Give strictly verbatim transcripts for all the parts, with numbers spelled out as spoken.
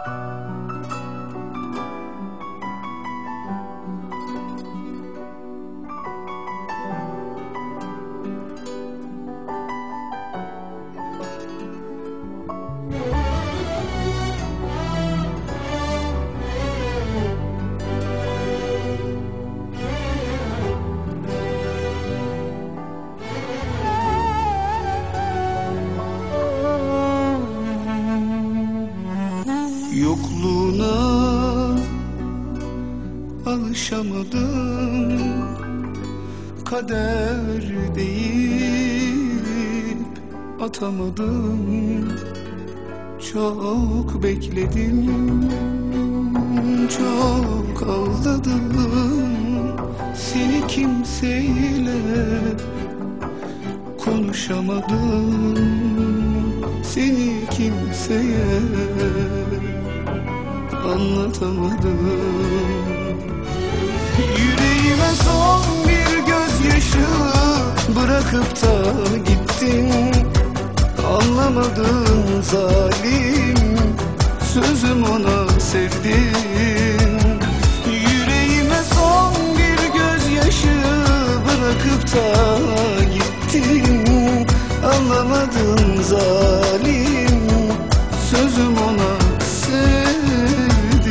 Yokluğuna alışamadım, kader deyip atamadım. Çok bekledim, çok ağladım. Seni kimseyle konuşamadım, seni kimseye anlatamadım. Yüreğime son bir gözyaşı bırakıp da gittin. Anlamadın zalim, sözüm ona sevdin. Yüreğime son bir gözyaşı bırakıp da gittin. Anlamadın zalim, sözüm ona sevdin.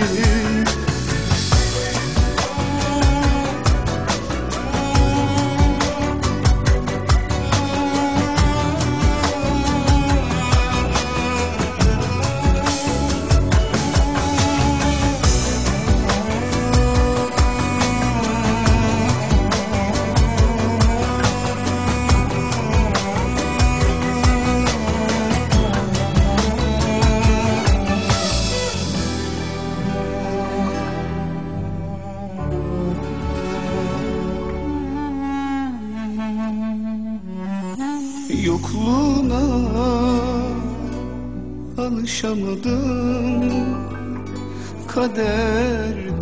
Yokluğuna alışamadım, kader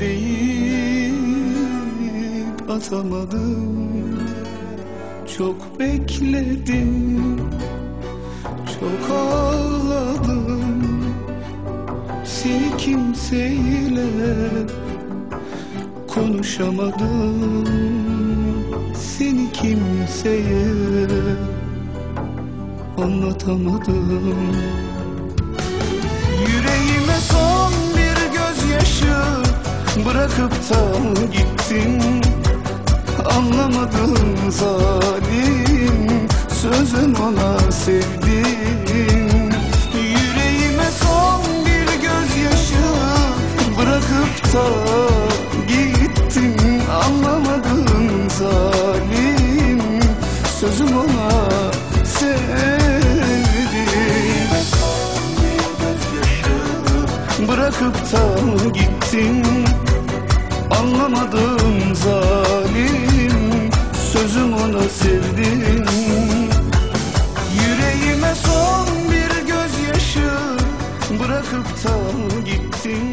deyip atamadım. Çok bekledim, çok ağladım. Seni kimseyle konuşamadım, seni kimseye anlatamadım. Yüreğime son bir gözyaşı bırakıp da gittin. Anlamadın zalim, sözün ona sevdin. Yüreğime son bir gözyaşı bırakıp da gittin. Anlamadın zalim, sözüm ona sevdim. Bırakıp da gittin. Anlamadım zalim, sözüm ona sevdin. Yüreğime son bir gözyaşı bırakıp da gittin.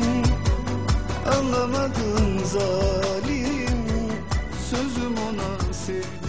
Anlamadın zalim, sözüm ona sevdin.